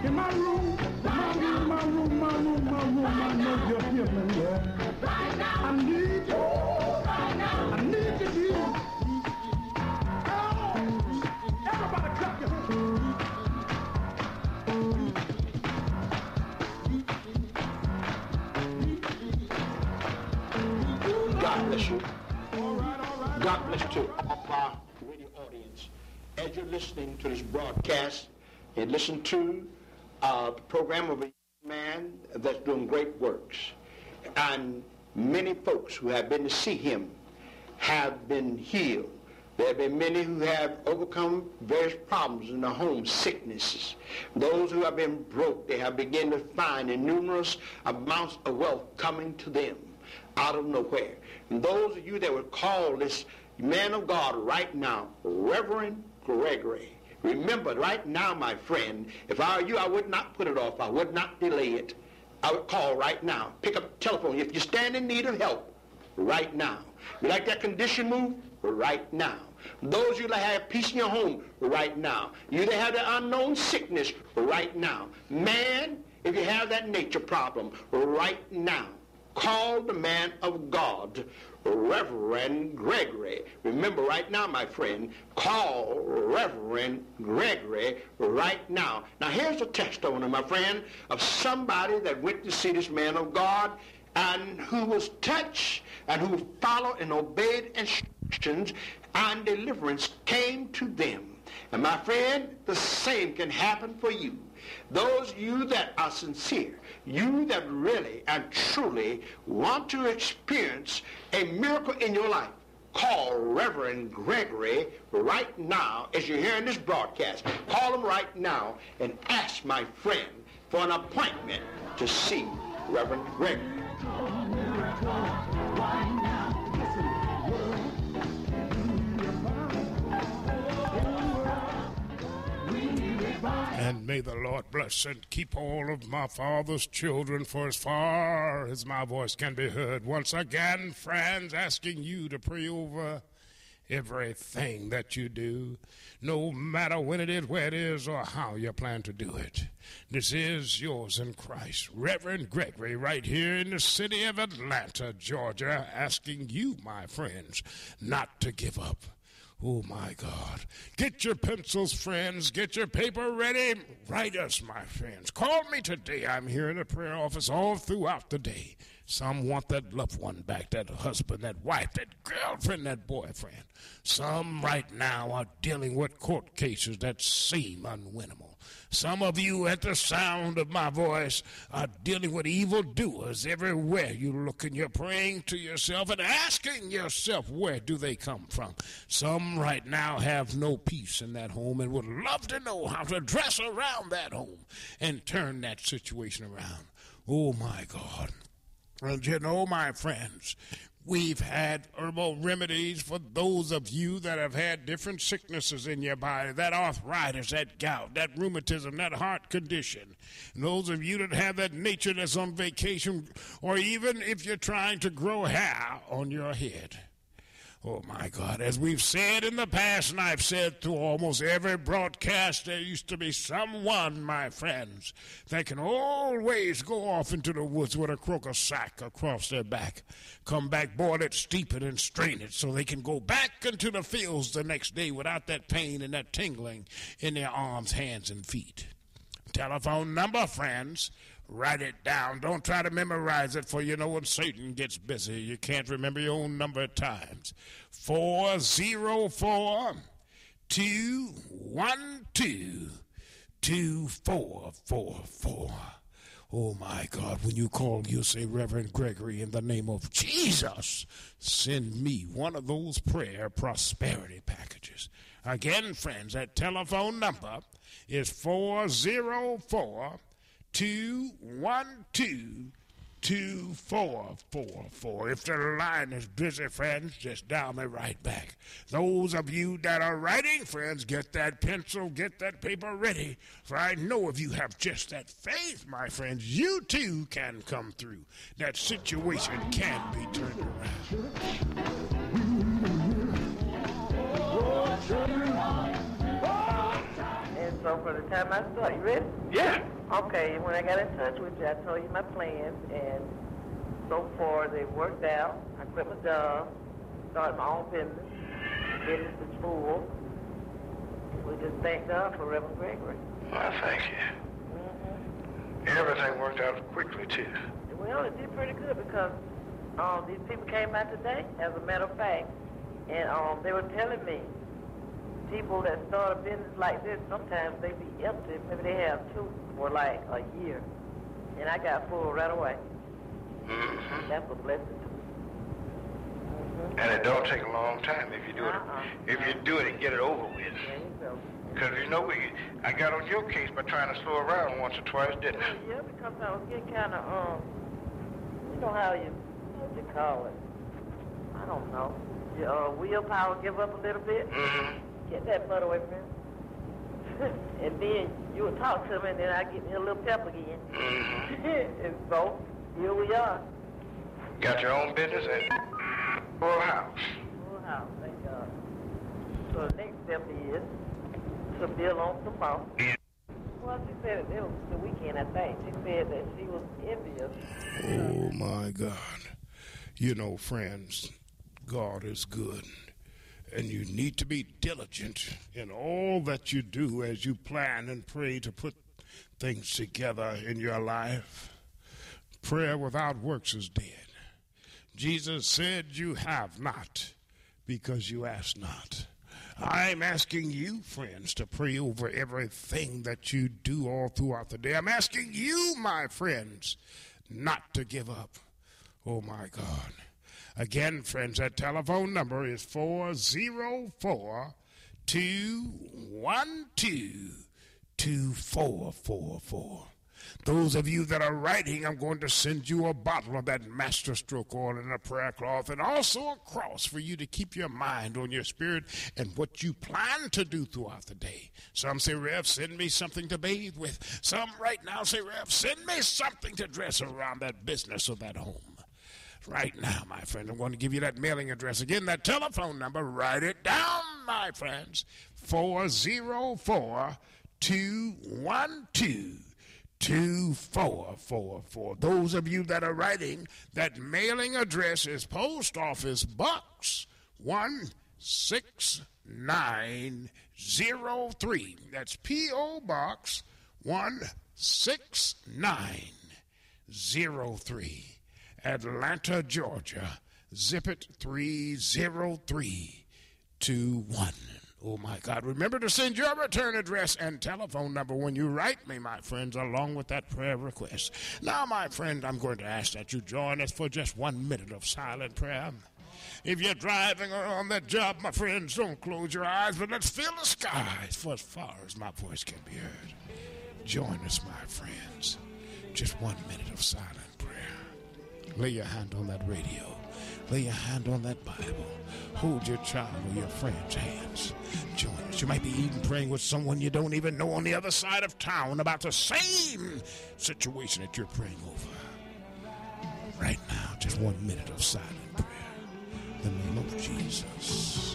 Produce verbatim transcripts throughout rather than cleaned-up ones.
in my room, my room, my room, my room, my room, I know you're feeling yeah. Right now. I need you. Right now. I need you, Jesus. Oh, everybody clap your hands. God bless you. God bless you to our radio audience. As you're listening to this broadcast, you listen to uh, the program of a man that's doing great works. And many folks who have been to see him have been healed. There have been many who have overcome various problems in their home, sicknesses. Those who have been broke, they have begun to find numerous amounts of wealth coming to them out of nowhere. And those of you that would call this man of God right now, Reverend Gregory, remember right now, my friend, if I were you, I would not put it off. I would not delay it. I would call right now. Pick up the telephone. If you stand in need of help, right now. You like that condition move? Right now. Those of you that have peace in your home, right now. You that have the unknown sickness, right now. Man, if you have that nature problem, right now. Call the man of God, Reverend Gregory. Remember right now, my friend, call Reverend Gregory right now. Now here's a testimony, my friend, of somebody that went to see this man of God and who was touched and who followed and obeyed instructions, and deliverance came to them. And my friend, the same can happen for you. Those of you that are sincere, you that really and truly want to experience a miracle in your life, call Reverend Gregory right now as you're hearing this broadcast. Call him right now and ask my friend for an appointment to see Reverend Gregory. And may the Lord bless and keep all of my father's children for as far as my voice can be heard. Once again, friends, asking you to pray over everything that you do, no matter when it is, where it is, or how you plan to do it. This is yours in Christ, Reverend Gregory, right here in the city of Atlanta, Georgia, asking you, my friends, not to give up. Oh, my God. Get your pencils, friends. Get your paper ready. Write us, my friends. Call me today. I'm here in the prayer office all throughout the day. Some want that loved one back, that husband, that wife, that girlfriend, that boyfriend. Some right now are dealing with court cases that seem unwinnable. Some of you at the sound of my voice are dealing with evildoers everywhere you look, and you're praying to yourself and asking yourself, where do they come from? Some right now have no peace in that home and would love to know how to dress around that home and turn that situation around. Oh, my God. And you know, my friends, we've had herbal remedies for those of you that have had different sicknesses in your body, that arthritis, that gout, that rheumatism, that heart condition. And those of you that have that nature that's on vacation, or even if you're trying to grow hair on your head. Oh, my God, as we've said in the past, and I've said through almost every broadcast, there used to be someone, my friends, that can always go off into the woods with a croaker sack across their back, come back, boil it, steep it, and strain it so they can go back into the fields the next day without that pain and that tingling in their arms, hands, and feet. Telephone number, friends. Write it down. Don't try to memorize it, for you know when Satan gets busy, you can't remember your own number at times. four zero four, two one two, two four four four. Oh, my God, when you call, you'll say, Reverend Gregory, in the name of Jesus, send me one of those prayer prosperity packages. Again, friends, that telephone number is four zero four, two one two, two four four four. If the line is busy, friends, just dial me right back. Those of you that are writing, friends, get that pencil, get that paper ready. For I know if you have just that faith, my friends, you too can come through. That situation can be turned around. So for the time I start, you ready? Yeah. Okay, when I got in touch with you, I told you my plans, and so far they've worked out. I quit my job, started my own business. Business is full. We just thank God for Reverend Gregory. Well, thank you. Mm-hmm. Everything worked out quickly, too. Well, it did pretty good because um, these people came out today, as a matter of fact, and um, they were telling me people that start a business like this, sometimes they be empty. Maybe they have two for like a year. And I got full right away. Mm-hmm. That's a blessing to me. Mm-hmm. And it don't take a long time if you do it. Uh-uh. If you do it and get it over with. There you go. Because, you know, we, I got on your case by trying to slow around once or twice, didn't I? Yeah, because I was getting kind of, um, you know how you, what you call it? I don't know. Your uh, willpower give up a little bit. Mm-hmm. Get that butt away from me. And then you would talk to me, and then I get me a little pep again. Mm-hmm. And so, here we are. Got your own business and full house. Full house, thank God. So the next step is to build on some more. Yeah. Well, she said it was the weekend, I think. She said that she was envious. Oh, my God. You know, friends, God is good. And you need to be diligent in all that you do as you plan and pray to put things together in your life. Prayer without works is dead. Jesus said you have not because you ask not. I'm asking you, friends, to pray over everything that you do all throughout the day. I'm asking you, my friends, not to give up. Oh, my God. Again, friends, that telephone number is four oh four, two one two, two four four four. Those of you that are writing, I'm going to send you a bottle of that Master Stroke oil and a prayer cloth, and also a cross for you to keep your mind on your spirit and what you plan to do throughout the day. Some say, Rev, send me something to bathe with. Some right now say, Rev, send me something to dress around that business or that home. Right now, my friend, I'm going to give you that mailing address again, that telephone number. Write it down, my friends. four oh four, two one two, two four four four. Those of you that are writing, that mailing address is Post Office Box one six nine zero three. That's P O Box one six nine zero three. Atlanta, Georgia, zip it three zero three two one. Oh, my God. Remember to send your return address and telephone number when you write me, my friends, along with that prayer request. Now, my friend, I'm going to ask that you join us for just one minute of silent prayer. If you're driving or on that job, my friends, don't close your eyes, but let's fill the skies for as far as my voice can be heard. Join us, my friends. Just one minute of silent prayer. Lay your hand on that radio. Lay your hand on that Bible. Hold your child or your friend's hands. Join us. You might be even praying with someone you don't even know on the other side of town about the same situation that you're praying over. Right now, just one minute of silent prayer. In the name of Jesus.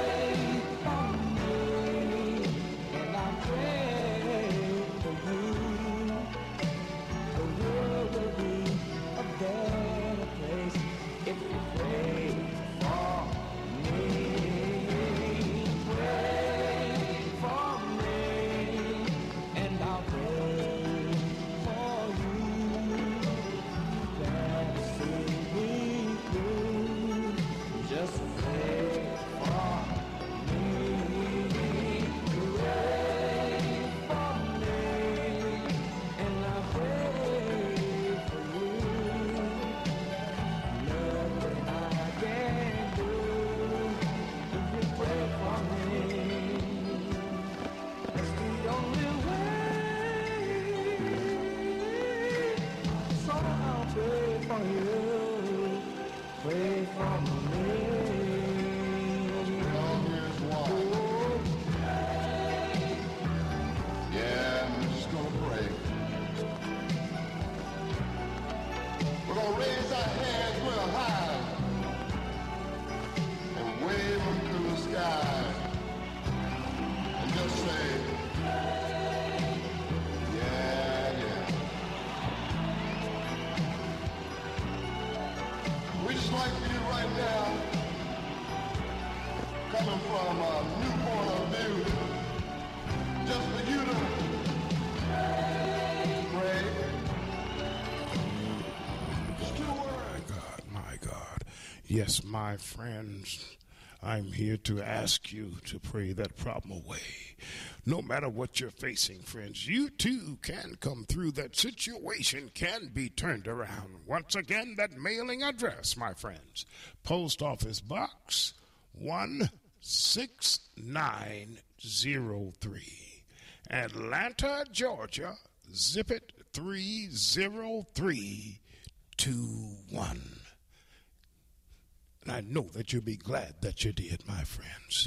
And I pray for you. finger high and wave them to the sky and just say, yeah, yeah. We just like for you right now, coming from a new point of view, just for you to pray. Just two words. My God, my God. Yes, my friends, I'm here to ask you to pray that problem away. No matter what you're facing, friends, you too can come through. That situation can be turned around. Once again, that mailing address, my friends, Post Office Box one six nine zero three, Atlanta, Georgia, zip it three zero three two one. And I know that you'll be glad that you did, my friends.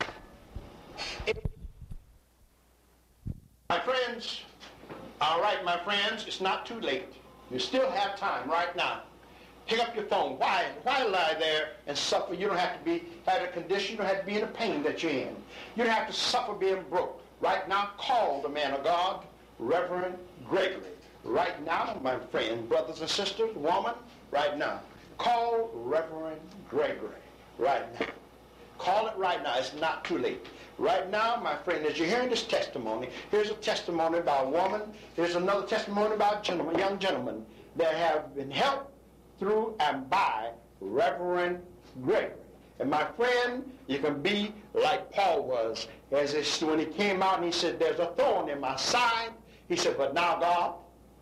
My friends, all right, my friends, it's not too late. You still have time right now. Pick up your phone. Why, why lie there and suffer? You don't have to be have a condition. You don't have to be in the pain that you're in. You don't have to suffer being broke. Right now, call the man of God, Reverend Gregory. Right now, my friend, brothers and sisters, woman, right now. Call Reverend Gregory right now. Call it right now. It's not too late. Right now, my friend, as you're hearing this testimony, here's a testimony about a woman. Here's another testimony about a gentleman, young gentleman that have been helped through and by Reverend Gregory. And my friend, you can be like Paul was, as it's, when he came out and he said, there's a thorn in my side. He said, but now, God,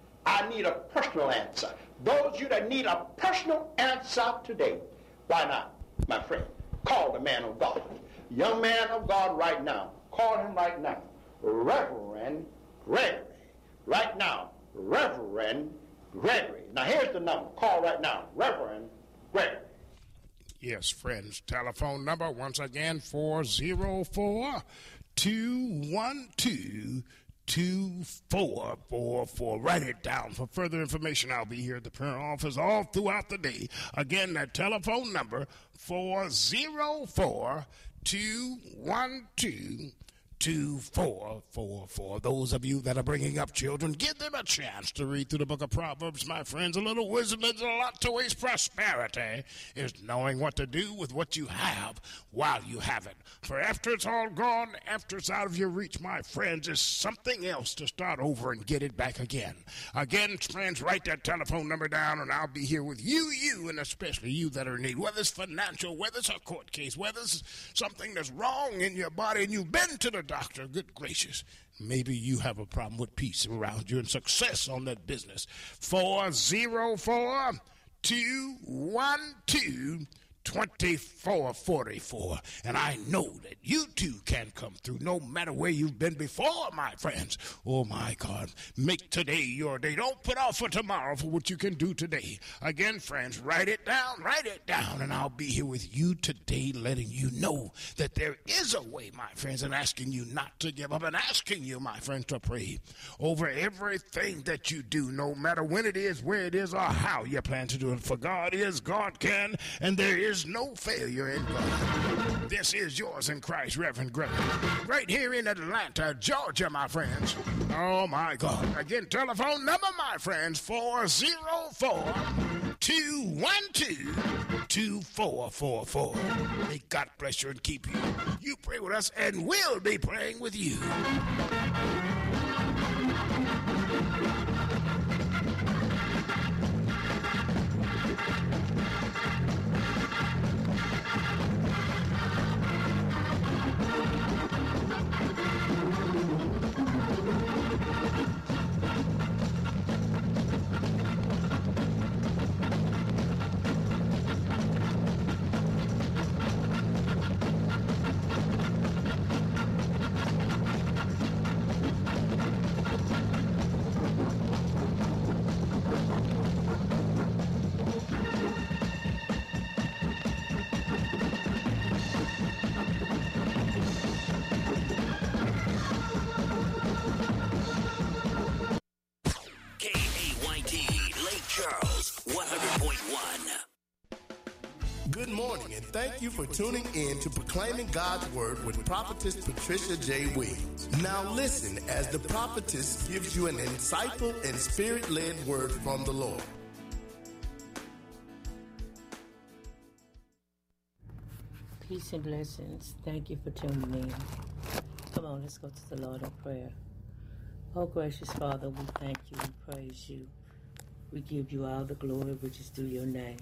I need a personal answer. Those of you that need a personal answer today, why not, my friend? Call the man of God. Young man of God right now. Call him right now. Reverend Gregory. Right now. Reverend Gregory. Now here's the number. Call right now. Reverend Gregory. Yes, friends. Telephone number once again, four oh four, two one two, two four four four. Write it down. For further information, I'll be here at the prayer office all throughout the day. Again, that telephone number, four oh four, two one two, two four four four. Those of you that are bringing up children, give them a chance to read through the book of Proverbs, my friends. A little wisdom is a lot to waste. Prosperity is knowing what to do with what you have while you have it. For after it's all gone, after it's out of your reach, my friends, is something else to start over and get it back again. Again, friends, write that telephone number down, and I'll be here with you, you, and especially you that are in need. Whether it's financial, whether it's a court case, whether it's something that's wrong in your body, and you've been to the doctor, good gracious, maybe you have a problem with peace around you and success on that business. four oh four, two one two, twenty-four forty-four. And I know that you too can come through no matter where you've been before, my friends. Oh my God, make today your day. Don't put off for tomorrow for what you can do today. Again, friends, write it down, write it down, and I'll be here with you today, letting you know that there is a way, my friends, and asking you not to give up, and asking you, my friends, to pray over everything that you do, no matter when it is, where it is, or how you plan to do it. For God is, God can, and there is There's no failure in God. This is yours in Christ, Reverend Gregory, right here in Atlanta, Georgia, my friends. Oh, my God. Again, telephone number, my friends, four oh four, two one two, two four four four. May God bless you and keep you. You pray with us, and we'll be praying with you. Good morning, and thank you for tuning in to Proclaiming God's Word with Prophetess Patricia J. Williams. Now listen as the prophetess gives you an insightful and spirit-led word from the Lord. Peace and blessings. Thank you for tuning in. Come on, let's go to the Lord in prayer. Oh, gracious Father, we thank you and praise you. We give you all the glory which is due your name.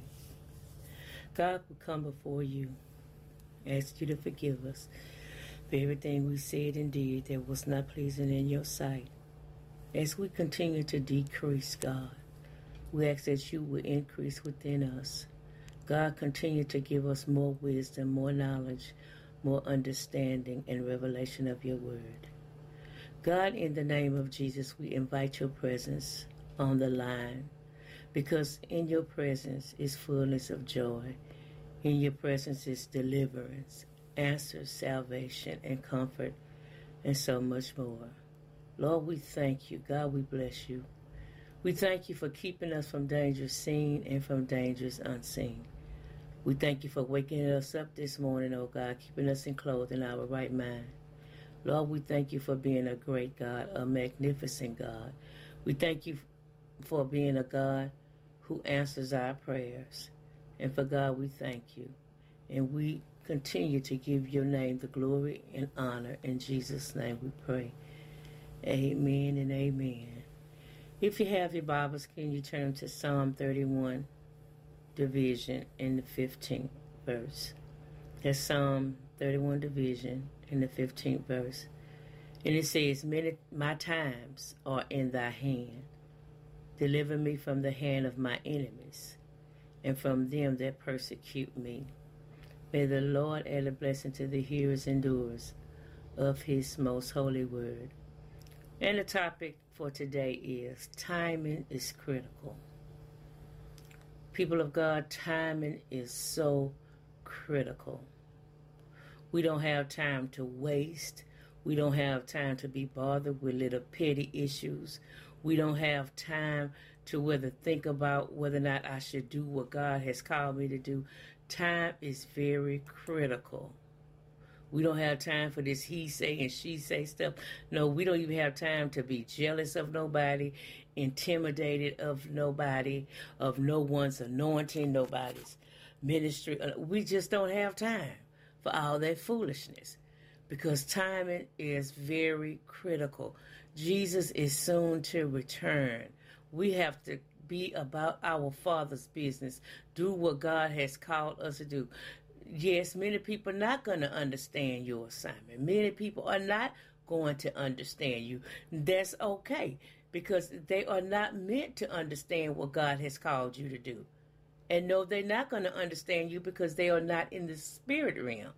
God, we come before you, ask you to forgive us for everything we said and did that was not pleasing in your sight. As we continue to decrease, God, we ask that you will increase within us. God, continue to give us more wisdom, more knowledge, more understanding and revelation of your word. God, in the name of Jesus, we invite your presence on the line, because in your presence is fullness of joy. In your presence is deliverance, answers, salvation, and comfort, and so much more. Lord, we thank you. God, we bless you. We thank you for keeping us from dangers seen and from dangers unseen. We thank you for waking us up this morning, oh God, keeping us enclosed in our right mind. Lord, we thank you for being a great God, a magnificent God. We thank you for being a God who answers our prayers. And for God, we thank you. And we continue to give your name the glory and honor. In Jesus' name we pray. Amen and amen. If you have your Bibles, can you turn to Psalm thirty-one, division in the fifteenth verse. That's Psalm thirty-one, division in the fifteenth verse. And it says, Many my times are in thy hand. Deliver me from the hand of my enemies and from them that persecute me. May the Lord add a blessing to the hearers and doers of his most holy word. And the topic for today is timing is critical. People of God, timing is so critical. We don't have time to waste. We don't have time to be bothered with little petty issues. We don't have time to whether think about whether or not I should do what God has called me to do. Time is very critical. We don't have time for this he say and she say stuff. No, we don't even have time to be jealous of nobody, intimidated of nobody, of no one's anointing, nobody's ministry. We just don't have time for all that foolishness, because timing is very critical. Jesus is soon to return. We have to be about our Father's business, do what God has called us to do. Yes, many people are not going to understand your assignment. Many people are not going to understand you. That's okay, because they are not meant to understand what God has called you to do. And no, they're not going to understand you because they are not in the spirit realm.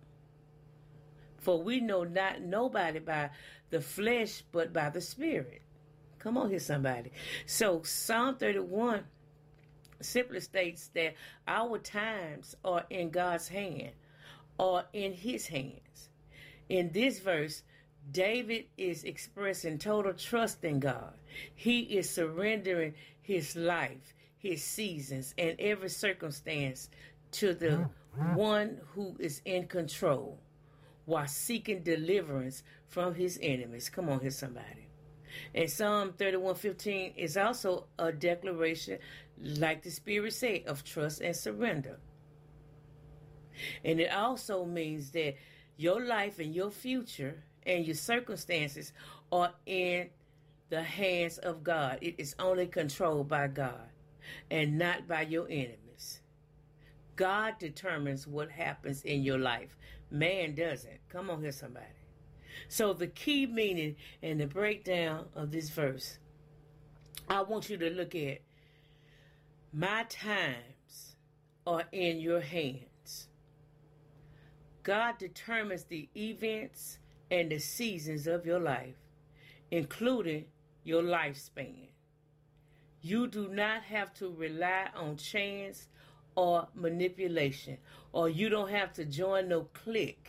For we know not nobody by the flesh, but by the spirit. Come on here, somebody. So Psalm thirty-one simply states that our times are in God's hand, or in his hands. In this verse, David is expressing total trust in God. He is surrendering his life, his seasons, and every circumstance to the one who is in control, while seeking deliverance from his enemies. Come on here, somebody. And Psalm thirty-one fifteen is also a declaration, like the Spirit said, of trust and surrender. And it also means that your life and your future and your circumstances are in the hands of God. It is only controlled by God and not by your enemies. God determines what happens in your life. Man doesn't. Come on here, somebody. So the key meaning and the breakdown of this verse, I want you to look at, my times are in your hands. God determines the events and the seasons of your life, including your lifespan. You do not have to rely on chance or manipulation, or you don't have to join no clique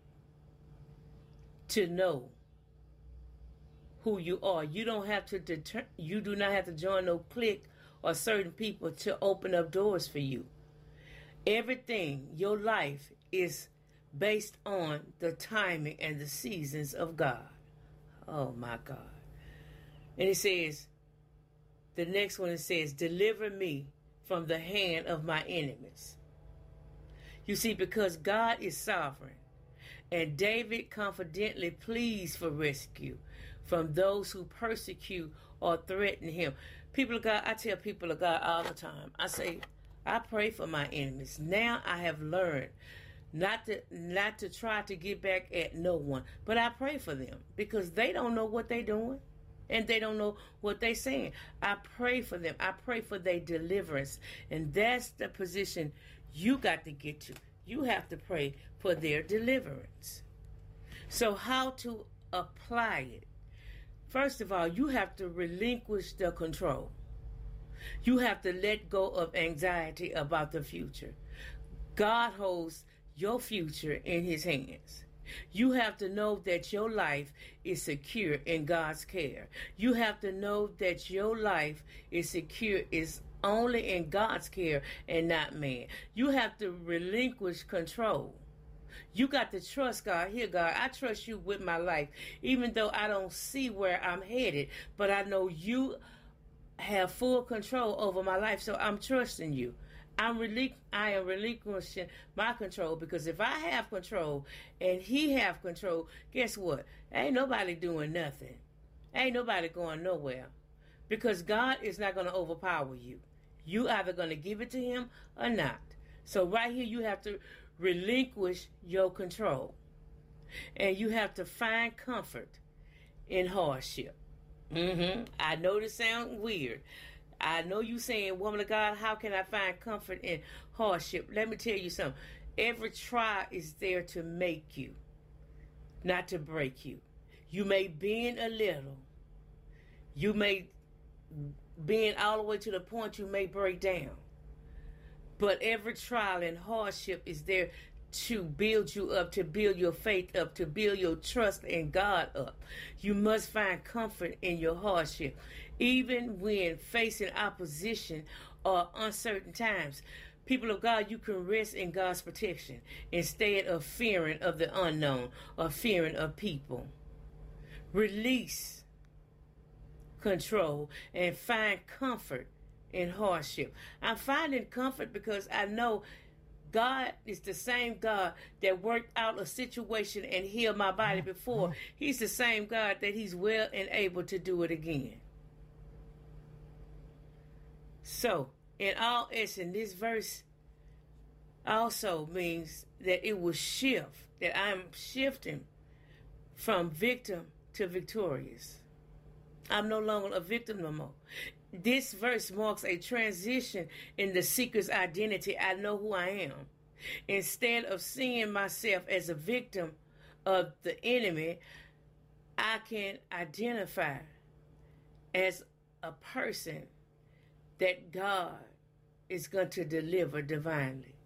to know who you are. You don't have to deter, you do not have to join no clique or certain people to open up doors for you. Everything, your life is based on the timing and the seasons of God. Oh my God. And it says, the next one it says, deliver me from the hand of my enemies. You see, because God is sovereign, and David confidently pleads for rescue from those who persecute or threaten him. People of God, I tell people of God all the time, I say, I pray for my enemies. Now I have learned not to not to try to get back at no one, but I pray for them because they don't know what they're doing and they don't know what they're saying. I pray for them. I pray for their deliverance, and that's the position you got to get to. You have to pray for their deliverance. So how to apply it? First of all, you have to relinquish the control. You have to let go of anxiety about the future. God holds your future in his hands. You have to know that your life is secure in God's care. You have to know that your life is secure is only in God's care and not man. You have to relinquish control. You got to trust God. Here, God, I trust you with my life, even though I don't see where I'm headed, but I know you have full control over my life, so I'm trusting you. I'm relinqu- I am relinquishing my control, because if I have control and he have control, guess what? Ain't nobody doing nothing. Ain't nobody going nowhere, because God is not going to overpower you. You either going to give it to him or not. So right here, you have to relinquish your control, and you have to find comfort in hardship. Mm-hmm. I know this sounds weird. I know you saying, woman of God, how can I find comfort in hardship? Let me tell you something. Every trial is there to make you, not to break you. You may bend a little. You may bend all the way to the point you may break down. But every trial and hardship is there to build you up, to build your faith up, to build your trust in God up. You must find comfort in your hardship, even when facing opposition or uncertain times. People of God, you can rest in God's protection instead of fearing of the unknown or fearing of people. Release control and find comfort in hardship. I'm finding comfort because I know God is the same God that worked out a situation and healed my body before. He's the same God that he's well and able to do it again. So, in all essence, this verse also means that it will shift, that I'm shifting from victim to victorious. I'm no longer a victim no more. This verse marks a transition in the seeker's identity. I know who I am. Instead of seeing myself as a victim of the enemy, I can identify as a person that God is going to deliver divinely.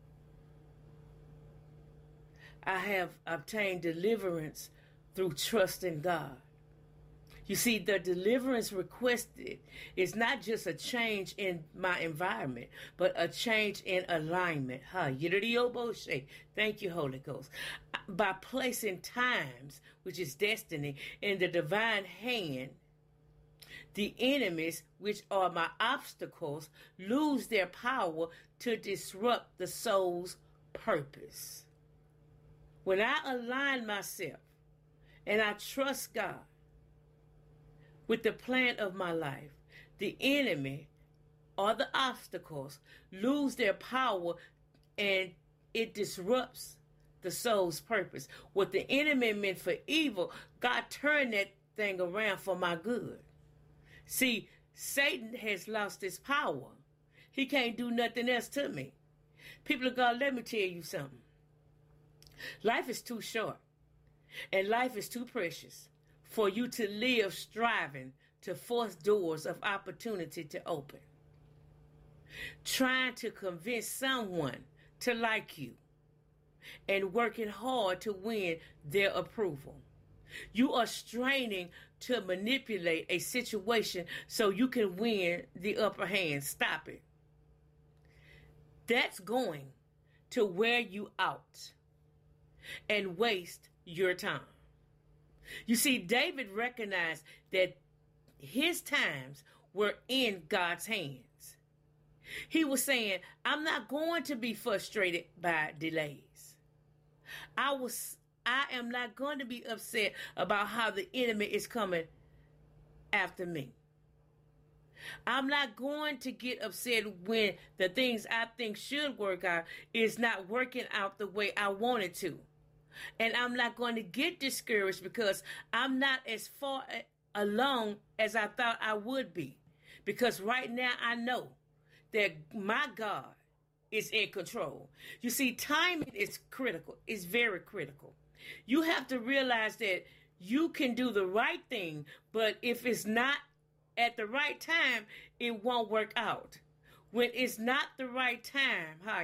I have obtained deliverance through trust in God. You see, the deliverance requested is not just a change in my environment, but a change in alignment. Thank you, Holy Ghost. By placing times, which is destiny, in the divine hand, the enemies, which are my obstacles, lose their power to disrupt the soul's purpose. When I align myself and I trust God with the plan of my life, the enemy or the obstacles lose their power, and it disrupts the soul's purpose. What the enemy meant for evil, God turned that thing around for my good. See, Satan has lost his power. He can't do nothing else to me. People of God, let me tell you something. Life is too short, and life is too precious for you to live striving to force doors of opportunity to open, trying to convince someone to like you, and working hard to win their approval. You are straining to manipulate a situation so you can win the upper hand. Stop it. That's going to wear you out and waste your time. You see, David recognized that his times were in God's hands. He was saying, I'm not going to be frustrated by delays. I was I am not going to be upset about how the enemy is coming after me. I'm not going to get upset when the things I think should work out is not working out the way I want it to. And I'm not going to get discouraged because I'm not as far along as I thought I would be. Because right now I know that my God is in control. You see, timing is critical. It's very critical. You have to realize that you can do the right thing, but if it's not at the right time, it won't work out. When it's not the right time, ha,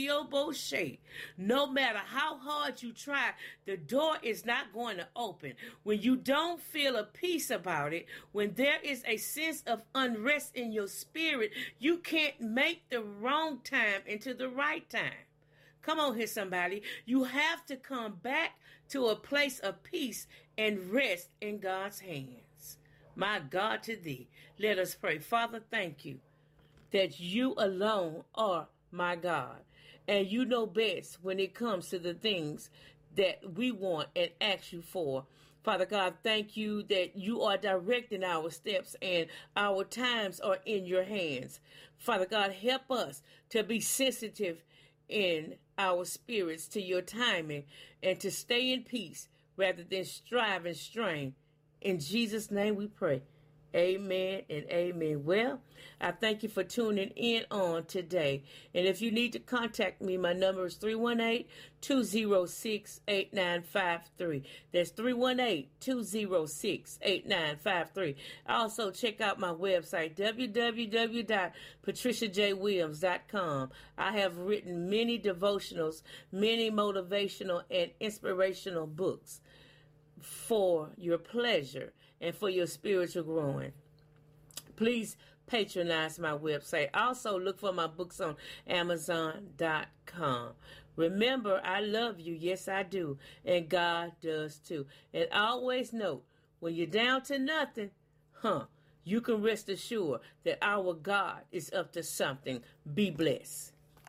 no matter how hard you try, the door is not going to open. When you don't feel a peace about it, when there is a sense of unrest in your spirit, you can't make the wrong time into the right time. Come on here, somebody. You have to come back to a place of peace and rest in God's hands. My God, to thee, let us pray. Father, thank you that you alone are my God, and you know best when it comes to the things that we want and ask you for. Father God, thank you that you are directing our steps and our times are in your hands. Father God, help us to be sensitive in our spirits to your timing and to stay in peace rather than strive and strain. In Jesus' name we pray. Amen and amen. Well, I thank you for tuning in on today. And if you need to contact me, my number is three one eight, two zero six, eight nine five three. That's three one eight, two zero six, eight nine five three. Also, check out my website, w w w dot patricia j williams dot com. I have written many devotionals, many motivational and inspirational books for your pleasure and for your spiritual growing. Please patronize my website. Also, look for my books on amazon dot com. Remember, I love you. Yes, I do. And God does too. And always note, when you're down to nothing, huh, you can rest assured that our God is up to something. Be blessed.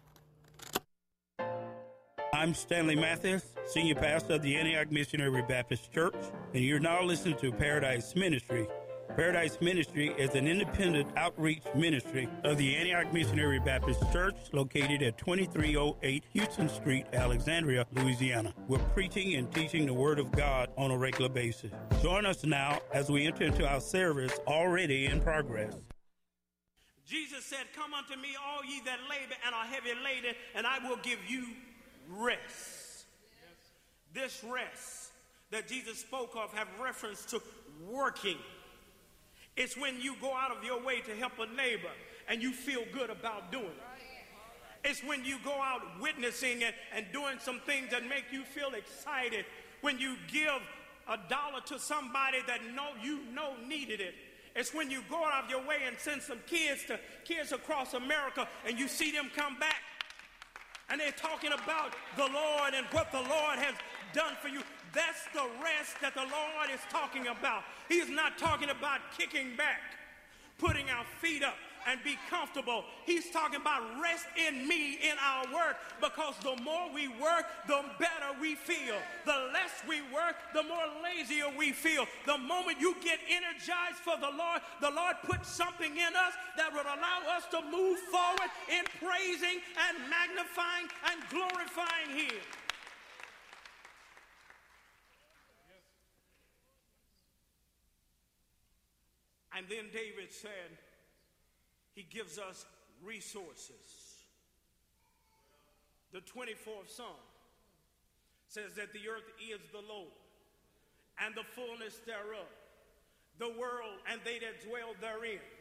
I'm Stanley Mathis, Senior Pastor of the Antioch Missionary Baptist Church, and you're now listening to Paradise Ministry. Paradise Ministry is an independent outreach ministry of the Antioch Missionary Baptist Church located at twenty-three oh eight Houston Street, Alexandria, Louisiana. We're preaching and teaching the Word of God on a regular basis. Join us now as we enter into our service already in progress. Jesus said, "Come unto me, all ye that labor and are heavy laden, and I will give you rest." This rest that Jesus spoke of have reference to working. It's when you go out of your way to help a neighbor and you feel good about doing it. It's when you go out witnessing and, and doing some things that make you feel excited. When you give a dollar to somebody that know you know needed it. It's when you go out of your way and send some kids to kids across America and you see them come back and they're talking about the Lord and what the Lord has done for you. That's the rest that the Lord is talking about. He's not talking about kicking back, putting our feet up and be comfortable. He's talking about rest in me in our work, because the more we work, the better we feel. The less we work, the more lazier we feel. The moment you get energized for the Lord, the Lord puts something in us that would allow us to move forward in praising and magnifying and glorifying Him. And then David said, he gives us resources. The twenty-fourth Psalm says that the earth is the Lord, and the fullness thereof, the world and they that dwell therein.